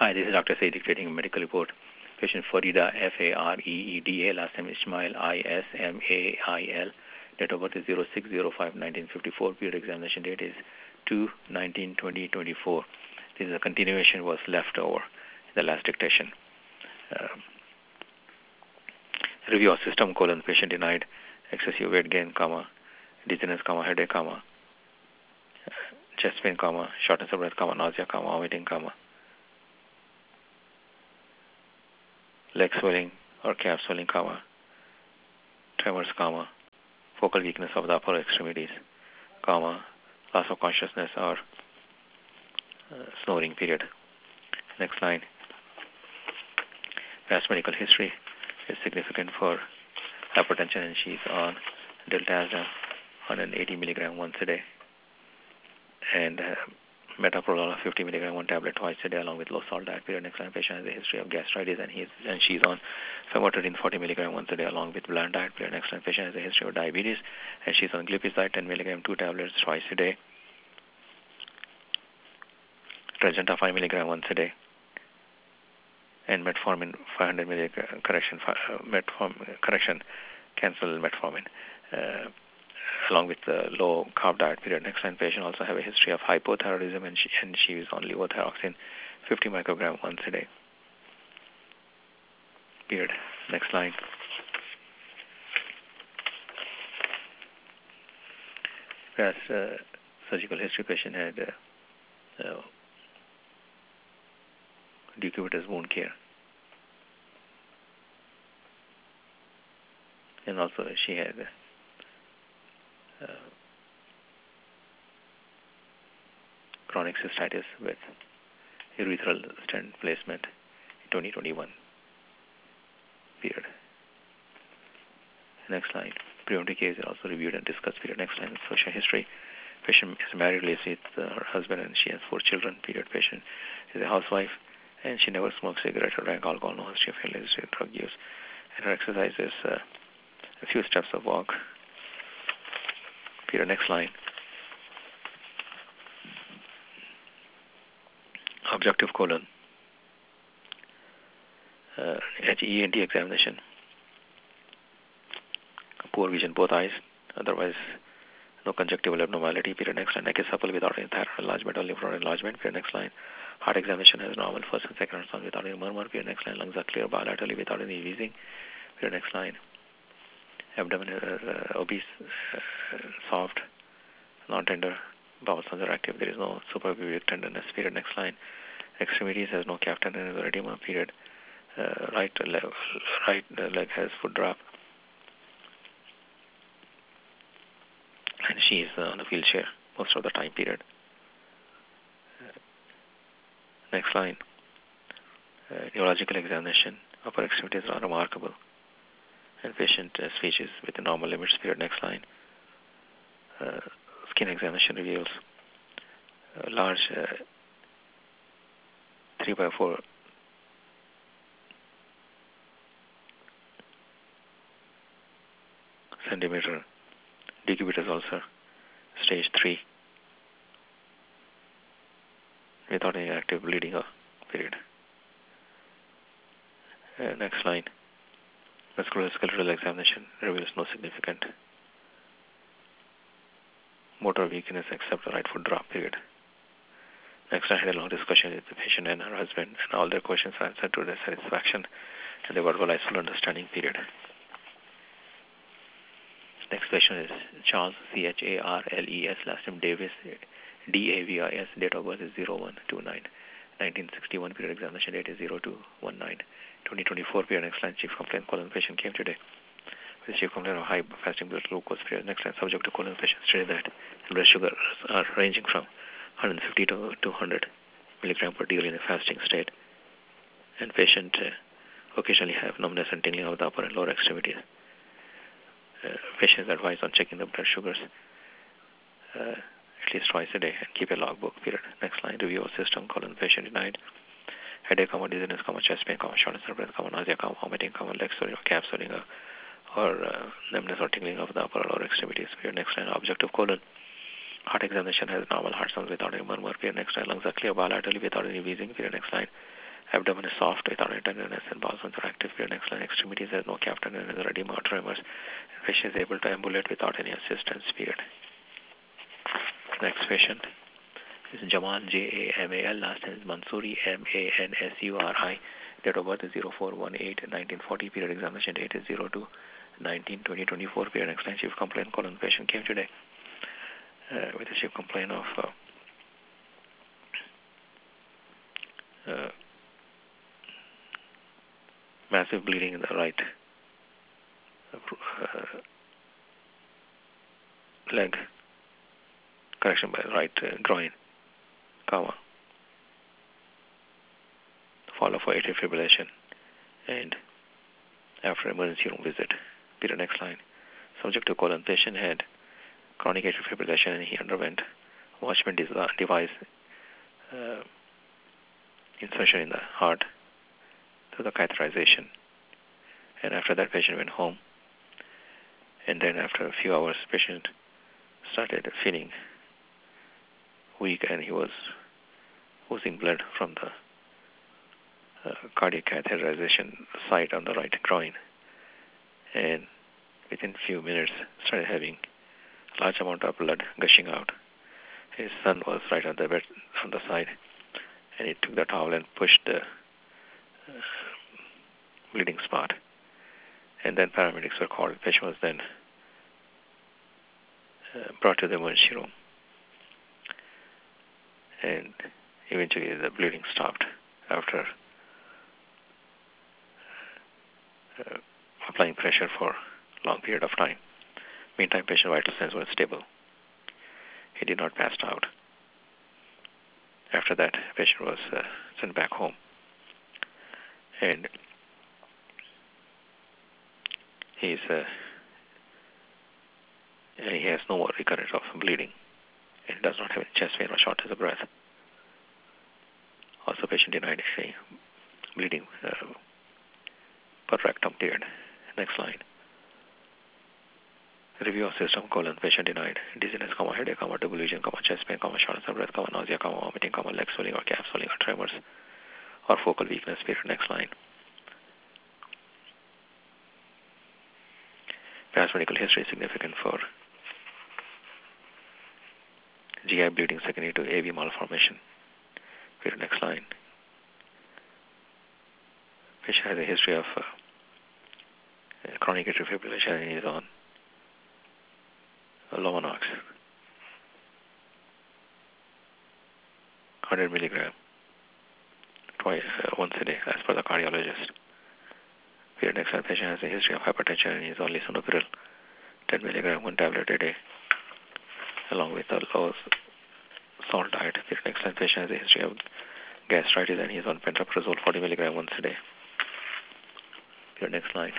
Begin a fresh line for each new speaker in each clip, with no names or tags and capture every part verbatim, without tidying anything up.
Hi, this is Doctor Said dictating a medical report. Patient Farida, F A R E E D A, last name Ismail, I S M A I L. Date of birth is zero six zero five nineteen fifty-four. Period examination date is two nineteen twenty twenty-four. This is a continuation was left over in the last dictation. Uh, review of system colon patient denied excessive weight gain, comma, dizziness, comma, headache, comma, chest pain, comma, shortness of breath, comma, nausea, comma, vomiting, comma, leg swelling or calf swelling, comma, tremors, comma, focal weakness of the upper extremities, comma, loss of consciousness or uh, snoring, period. Next line. Past medical history is significant for hypertension, and she's on diltiazem, one hundred eighty milligram once a day, and uh, metoprolol fifty milligram one tablet twice a day along with low salt diet. Period. Next line. Patient has a history of gastritis, and he's and she's on famotidine forty milligram once a day along with bland diet. Period. Next line. Patient has a history of diabetes, and she's on glipizide ten milligram two tablets twice a day. Trajanta five milligram once a day, and metformin five hundred milligram correction uh, metformin correction cancel metformin uh, along with the low carb diet. Period. Next line. Patient also have a history of hypothyroidism, and she and she is on levothyroxine fifty microgram once a day. Period. Next line. Whereas uh, surgical history, patient had uh, uh, decubitus wound care, and also she had uh, chronic cystitis with urethral stent placement in twenty twenty-one. Period. Next line. Preventive case is also reviewed and discussed. Period. Next line. Social history. Patient is married, lives with uh, her husband, and she has four children. Period. Patient is a housewife, and she never smoked cigarette or drank alcohol. No history of illicit drug use. And her exercise is uh, a few steps of walk. Period. Next line. Objective colon. Uh, E N T examination. Poor vision, both eyes. Otherwise, no conjunctival abnormality. Period. Next line. Neck is supple without any thyroid enlargement or lymph node enlargement. Period. Next line. Heart examination has normal first and second sound without any murmur. Period. Next line. Lungs are clear bilaterally without any wheezing. Period. Next line. Abdomen is uh, obese, uh, soft, non-tender. Bowel sounds are active. There is no suprapubic tenderness. Period. Next line. Extremities has no calf tenderness or edema. Period. Uh, right leg, right leg has foot drop, and she is uh, on a wheelchair most of the time. Period. Uh, next line. Uh, neurological examination. Upper extremities are remarkable, and patient uh, speech is within normal limits. Period. Next line. Uh, skin examination reveals a large uh, three by four centimeter decubitus ulcer, stage three, without any active bleeding. Or period. Uh, next line. Musculoskeletal examination reveals no significant motor weakness except the right foot drop. Period. Next, I had a long discussion with the patient and her husband, and all their questions were answered to their satisfaction, and they verbalized full understanding. Period. Next patient is Charles, C H A R L E S, last name Davis, D A V I S, date of birth is zero one two nine nineteen sixty-one, period. Examination date is zero two one nine twenty twenty-four, period. Next line. Chief complaint colon patient came today with chief complaint of high fasting blood glucose. Period. Next line. Subject to colon patient stated that blood sugars are ranging from one hundred fifty to two hundred milligram per degree in a fasting state, and patient uh, occasionally have numbness and tingling of the upper and lower extremities. Uh, patient is advised on checking the blood sugars uh, at least twice a day and keep a logbook. Period. Next line. Review of system colon patient denied headache, comma, dizziness, comma, chest pain, comma, shortness of breath, comma, nausea, comma, vomiting, comma, leg swelling, or calf swelling, or, or uh, numbness or tingling of the upper or lower extremities. Period. Next line. Objective colon. Heart examination has normal heart sounds without any murmur. Period. Next line. Lungs are clear bilaterally without any wheezing. Period. Next line. Abdomen is soft without any tenderness and bowels are active. Period. Next line. Extremities has no calf tenderness or edema or tremors. Patient is able to ambulate without any assistance. Period. Next patient is Jamal, J A M A L. Last name is Mansuri, M A N S U R I. Date of birth is zero four one eight nineteen forty. Period. Examination date is zero two nineteen twenty twenty-four. Period. Next line. Chief complaint colon. Patient came today uh, with a chief complaint of uh, uh, massive bleeding in the right uh, leg, correction by right uh, groin, comma, follow for atrial fibrillation, and after emergency room visit. Period. Next line. Subject to colon. Patient had chronic atrial fibrillation and he underwent Watchman device uh, insertion in the heart through the catheterization. And after that, patient went home. And then after a few hours, patient started feeling weak and he was oozing blood from the uh, cardiac catheterization site on the right groin. And within few minutes, started having a large amount of blood gushing out. His son was right on the bed on the side, and he took the towel and pushed the uh, bleeding spot. And then paramedics were called. The patient was then uh, brought to the emergency room. And eventually the bleeding stopped after uh, applying pressure for a long period of time. Meantime, patient vital signs were stable. He did not pass out. After that, patient was uh, sent back home. And he's uh, and he has no more recurrence of bleeding. And does not have any chest pain or shortness of breath. Also, patient denied any bleeding uh, per rectum. Period. Next line. Review of system colon. Patient denied dizziness, comma, headache, comma, delusion, comma, chest pain, comma, shortness of breath, comma, nausea, comma, vomiting, comma, leg swelling or calf swelling or tremors or focal weakness. Period. Next line. Past medical history is significant for G I bleeding secondary to A V malformation. Period. Next line. Patient has a history of uh, chronic atrial fibrillation and is on Lovenox, one hundred milligram twice, uh, once a day, as per the cardiologist. Period. Next line. Patient has a history of hypertension and is on lisinopril, ten milligram, one tablet a day, along with a low salt diet. Period. Next line. Patient has a history of gastritis and he is on pantoprazole, forty milligram once a day. Period. Next line.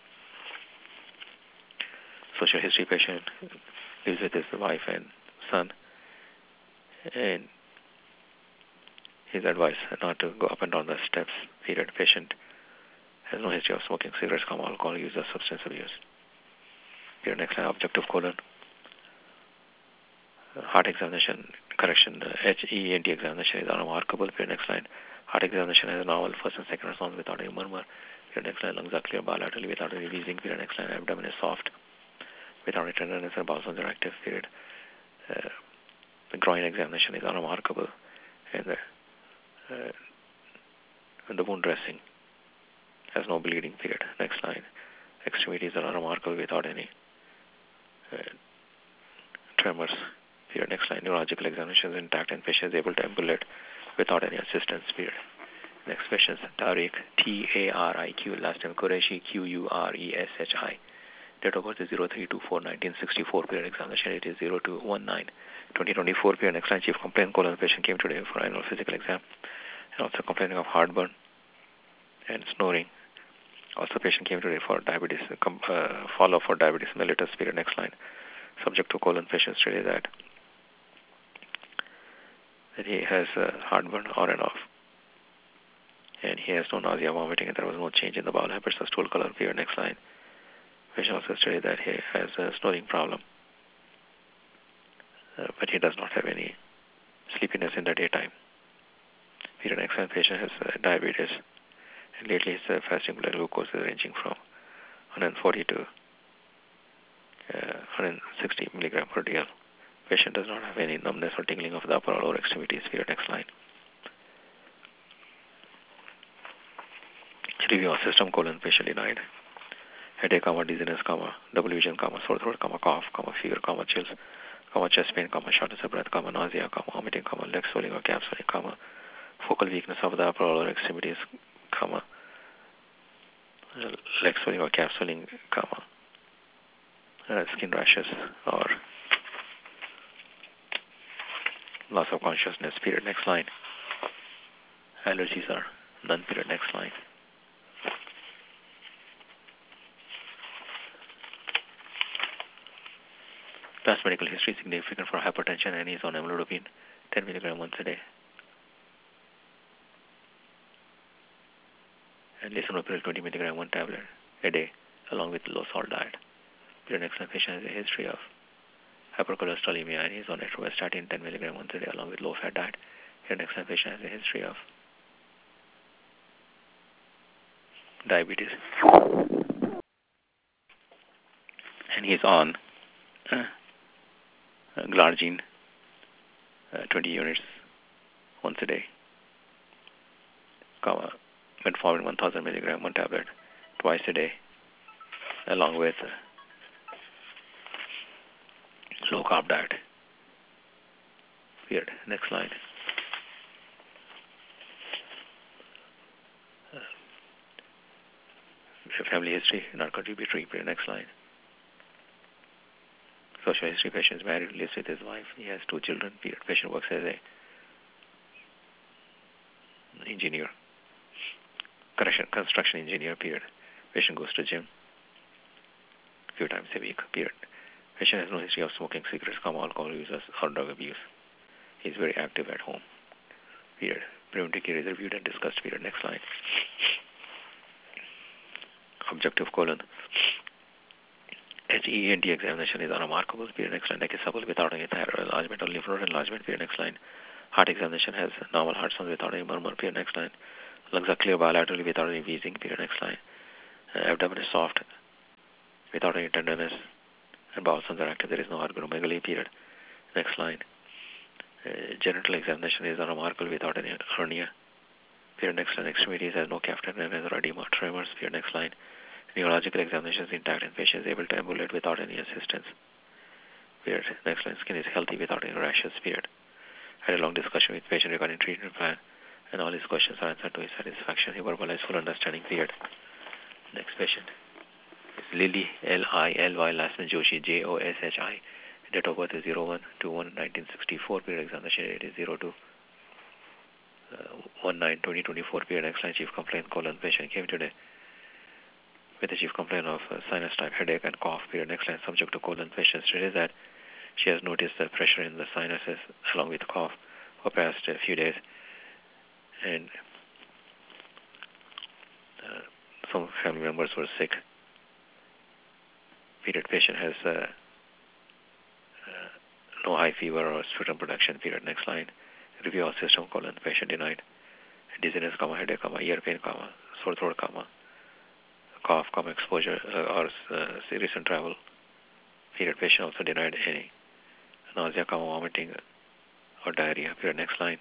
Social history. Patient lives with his wife and son, and he's advised not to go up and down the steps. Period. Patient has no history of smoking cigarettes, alcohol use, or substance abuse. Period. Next line. Objective colon. Heart examination, correction, H E N T examination is unremarkable. Period. Next line. Heart examination has a normal first and second response without any murmur. Period. Next line. Lungs are clear bilaterally without any wheezing. Period. Next line. Abdomen is soft without any tenderness and bowels are active. Period. Uh, the groin examination is unremarkable, and the, uh, and the wound dressing has no bleeding. Period. Next line. Extremities are unremarkable without any uh, tremors. Period. Next line. Neurological examination is intact and patient is able to ambulate without any assistance. Period. Next patient, Tariq, T A R I Q, last name Qureshi, Q U R E S H I. Date of birth is zero three two four nineteen sixty-four. Period. Examination date is zero two one nine twenty twenty-four. Period. Next line. Chief complaint colon. Patient came today for annual physical exam and also complaining of heartburn and snoring. Also, patient came today for diabetes, uh, follow for diabetes mellitus. Period. Next line. Subject to colon. Patient stated that that he has uh, heartburn on and off, and he has no nausea, vomiting, and there was no change in the bowel habits or stool color. Period. Next line. Patient also stated that he has a snoring problem, uh, but he does not have any sleepiness in the daytime. Period. Next line, patient has uh, diabetes. And lately his uh, fasting blood glucose is ranging from one forty to uh, one sixty milligram per D L. Patient does not have any numbness or tingling of the upper or lower extremities. Period. Next line. Review of system, colon, patient denied. Headache, comma, dizziness, comma, double vision, comma, sore throat, comma, cough, comma, fever, comma, chills, comma, chest pain, comma, shortness of breath, comma, nausea, comma, vomiting, comma, leg swelling or calf swelling, comma, focal weakness of the upper or lower extremities, comma, leg swelling or calf swelling, comma, uh, skin rashes or loss of consciousness. Period. Next line. Allergies are none. Period. Next line. Past medical history significant for hypertension, and he's on amlodipine ten milligram once a day. And lisinopril twenty milligram one tablet a day, along with low salt diet. Period. Next line. Patient has a history of hypercholesterolemia, and he's on atorvastatin ten milligram once a day, along with low fat diet. Period. Next line. Patient has a history of diabetes, and he's on uh, glargine uh, twenty units once a day, comma, metformin one thousand milligram one tablet twice a day, along with uh, low carb diet. Period. Next slide. Uh, family history, not contributory. Period. Next slide. Social history. Patient is married, lives with his wife. He has two children. Period. Patient works as a engineer, correction, construction engineer. Period. Patient goes to gym a few times a week. Period. Patient has no history of smoking cigarettes, comma, alcohol users, or drug abuse. He is very active at home. Period. Preventive care is reviewed and discussed. Period. Next slide. Objective colon. H E N T examination is unremarkable. Period. Next line. Neck is supple without any thyroid enlargement or lymph node enlargement. Period. Next line. Heart examination has normal heart sounds without any murmur. Period. Next line. Lungs are clear bilaterally without any wheezing. Period. Next line. Uh, abdomen is soft without any tenderness, and bowel sounds are active. There is no organomegaly. Period. Next line. Uh, genital examination is unremarkable without any hernia. Period. Next line. Extremities has no calf tenderness or edema, tremors. Period. Next line. Neurological examination is intact and patient is able to ambulate without any assistance. Period. Next line. Skin is healthy without any rashes. Period. Had a long discussion with patient regarding treatment plan, and all his questions are answered to his satisfaction. He verbalized full understanding. Period. Next patient is Lily, L I L Y, last name Joshi, J O S H I. Date of birth is zero one two one nineteen sixty-four. Period. Examination date is zero two one nine twenty twenty-four. Period. Next line. Chief complaint colon. Patient came today with the chief complaint of uh, sinus type headache and cough. Period. Next line. Subject to colon. Patient stated that she has noticed the pressure in the sinuses along with cough for past a few days, and uh, some family members were sick. Period. Patient has uh, uh, no high fever or sputum production. Period. Next line. Review of system colon. Patient denied. Dizziness, comma, headache, comma, ear pain, comma, sore throat, comma, cough, comma, exposure uh, or uh, recent travel. Period. Patient also denied any nausea, comma, vomiting or diarrhea. Period. Next line.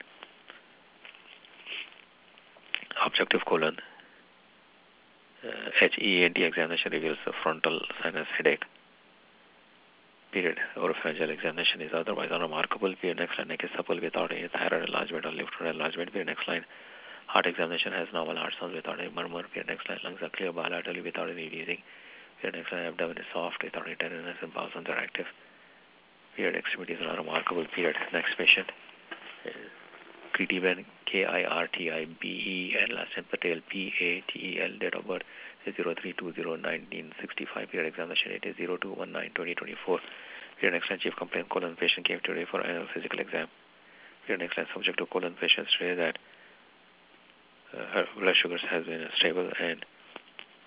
Objective colon. Uh, H E N T examination reveals a frontal sinus headache. Period. Oropharyngeal examination is otherwise unremarkable. Period. Next line. Neck is supple without any thyroid enlargement or lymph node enlargement. Period. Next line. Heart examination has normal heart sounds without any murmur. Period. Next line. Lungs are clear bilaterally without any wheezing. Period. Next line. Abdomen is soft without any tenderness and bowel sounds are active. Period. Extremities are unremarkable. Period. Next patient. Kritiben, K I R T I B E N, last name Patel, P A T E L, date of birth is zero three two zero nineteen sixty-five. Period. Examination date is zero two one nine twenty twenty-four. Period. Next line. Chief complaint colon. Patient came today for annual physical exam. Period. Next line. Subject to colon. Patient stated that uh, her blood sugars has been stable and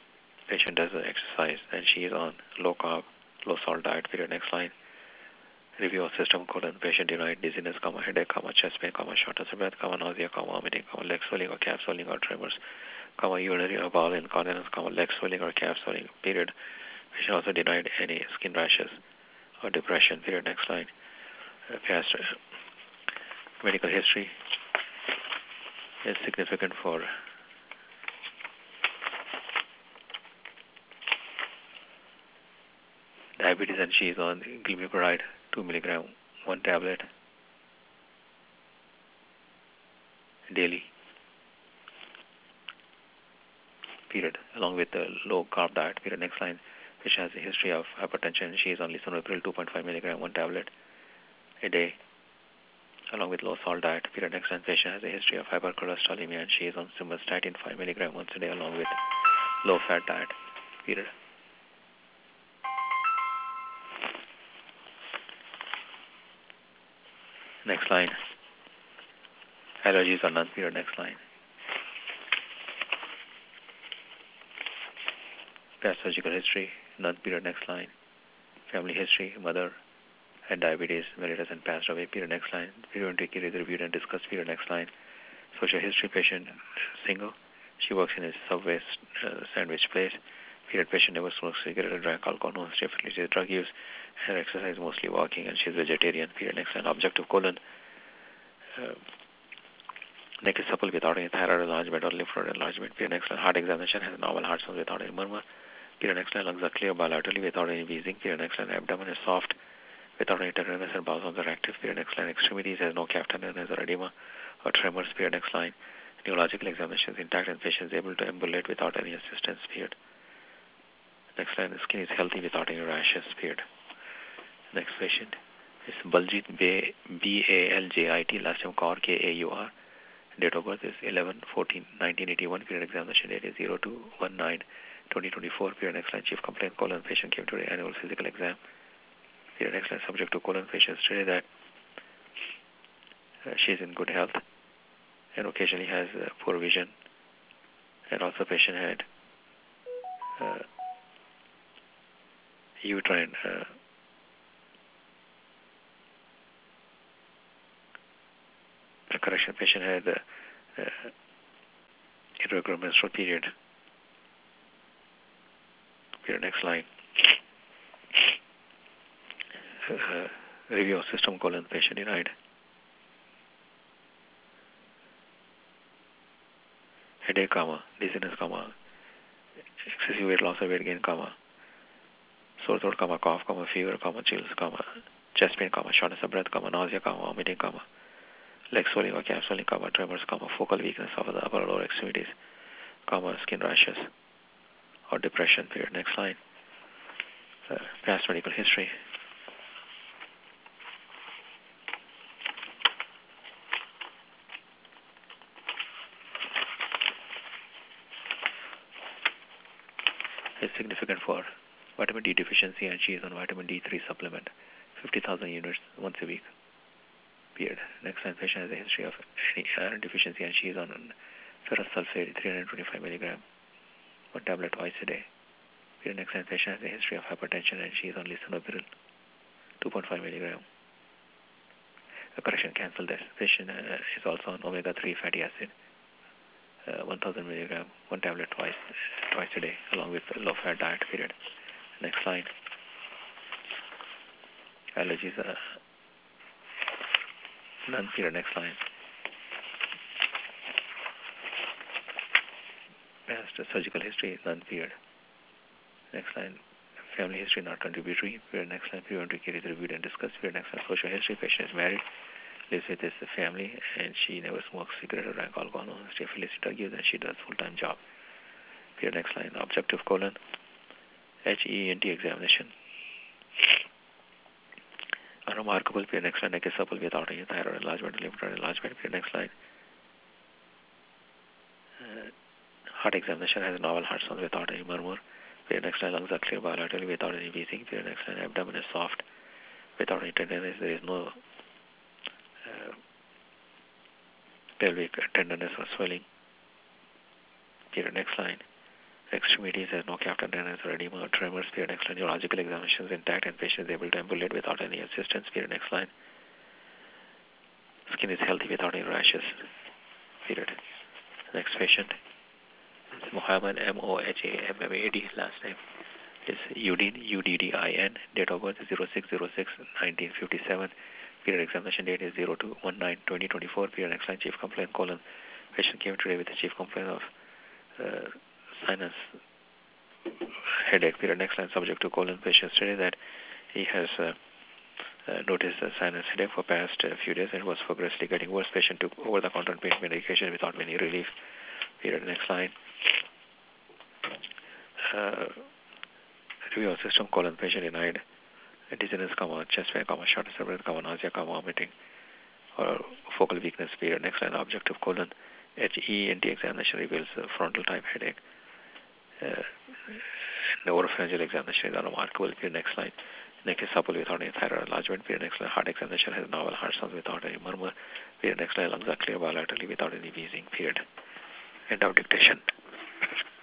patient does exercise and she is on low carb, low salt diet. Period. Next line. Review of system, colon, patient denied dizziness, comma, headache, comma, chest pain, comma, shortness of breath, comma, nausea, comma, vomiting, comma, leg swelling or calf swelling or tremors, comma, urinary or bowel incontinence, comma, leg swelling or calf swelling, period. Patient also denied any skin rashes or depression, period. Next line. Uh, past uh, medical history is significant for diabetes, and she is on glimepiride, two milligram, one tablet daily, period, along with the low carb diet, period. Next line, which has a history of hypertension. She is on lisinopril, two point five milligram, one tablet a day, along with low salt diet, period. Next line, patient has a history of hypercholesterolemia, and she is on simvastatin, five milligram once a day, along with low fat diet, period. Next line, allergies are none, period. Next line. Past surgical history, none, period. Next line. Family history, mother had diabetes, married us and passed away, period. Next line. Periodic is reviewed and discussed, period. Next line. Social history, patient single. She works in a Subway uh, sandwich place. Period. Patient never smokes cigarette or drank alcohol, no history of drug use. Her exercise mostly walking, and she's vegetarian, period. Next line. Objective colon. Uh, neck is supple without any thyroid enlargement or lymph node enlargement, period. Next line. Heart examination has normal heart sounds without any murmur. Period. Next line. Lungs are clear bilaterally without any wheezing, period. Next line. Abdomen is soft without any tenderness, and bowel sounds are active, period. Next line. Extremities has no calf tenderness or edema or tremors, period. Next line. Neurological examination is intact and patient is able to ambulate without any assistance, period. Next line. The skin is healthy without any rashes, period. Next patient is Baljit, B A L J I T, last name Kaur, K A U R. Date of birth is eleven fourteen nineteen eighty-one, period. Examination date is zero two one nine twenty twenty-four, period. Next line. Chief complaint, colon. Patient came to the annual physical exam, period. Next line. Subject to colon. Patient stated that uh, she is in good health and occasionally has uh, poor vision, and also patient had uh, uterine uh, correction. Patient had uh, uh, irregular menstrual period, period. Next line. Uh, review of system, colon. Patient denied headache, comma, dizziness, comma, excessive weight loss or weight gain, comma, sore throat, comma, cough, comma, fever, comma, chills, comma, chest pain, comma, shortness of breath, comma, nausea, comma, vomiting, comma, leg swelling or calf swelling, comma, tremors, comma, focal weakness of the upper or lower extremities, comma, skin rashes or depression, period. Next line. Uh, past medical history. Is significant for vitamin D deficiency, and she is on vitamin D three supplement, fifty thousand units once a week, period. Next line. Patient has a history of any iron deficiency, and she is on ferrous sulfate, three hundred twenty-five milligram, one tablet twice a day, period. Next line. Patient has a history of hypertension, and she is on lisinopril, two point five milligram. A correction, cancel this. Patient uh, is also on omega three fatty acid, uh, one thousand milligram, one tablet twice twice a day, along with low fat diet, period. Next line. Allergies are none, period. Next line. Past surgical history, none, period. Next line. Family history not contributory, period. Next line. Periodic care is reviewed and discussed, period. Next line. Social history. Patient is married, lives with his family, and she never smokes cigarette or drank alcohol, no history of illicit drug use, and she does full-time job, period. Next line. Objective colon. H E N T examination. Unremarkable, period. Next line. Neck is supple without any thyroid enlargement or lymph node enlargement, period. Next line. Uh, heart examination has normal heart sound without any murmur, period. Next line. Lungs are clear bilaterally without any wheezing, period. Next line. Abdomen is soft without any tenderness. There is no uh, pelvic tenderness or swelling, period. Next line. extremities has no captain tendons or edema or tremors. Period. Next line. Neurological examinations intact and patient is able to ambulate without any assistance. Period. Next line. Skin is healthy without any rashes. Period. Next patient is Muhammad, M O H A M M A D. Last name is Uddin, U D D I N. Date of birth is zero six zero six nineteen fifty-seven. Period. Examination date is zero two one nine twenty twenty-four. Period. Next line. Chief complaint colon. Patient came today with a chief complaint of uh, sinus headache. Period. Next line. Subject to colon. Patient stated that he has uh, uh, noticed a sinus headache for past uh, few days and was progressively getting worse. Patient took over-the-counter pain medication without any relief. Period. Next line. Uh, review of system colon. Patient denied dizziness, comma, chest pain, comma, shortness of breath, comma, nausea, comma, vomiting, or focal weakness. Period. Next line. Objective colon. H E N T examination reveals a frontal type headache. Uh, the oropharyngeal examination is unremarkable. Period. Next line. Neck is supple without any thyroid enlargement. Period. Next line. Heart examination has novel heart sounds without any murmur. Period. Next line. Lungs are clear bilaterally without any wheezing. Period. End of dictation.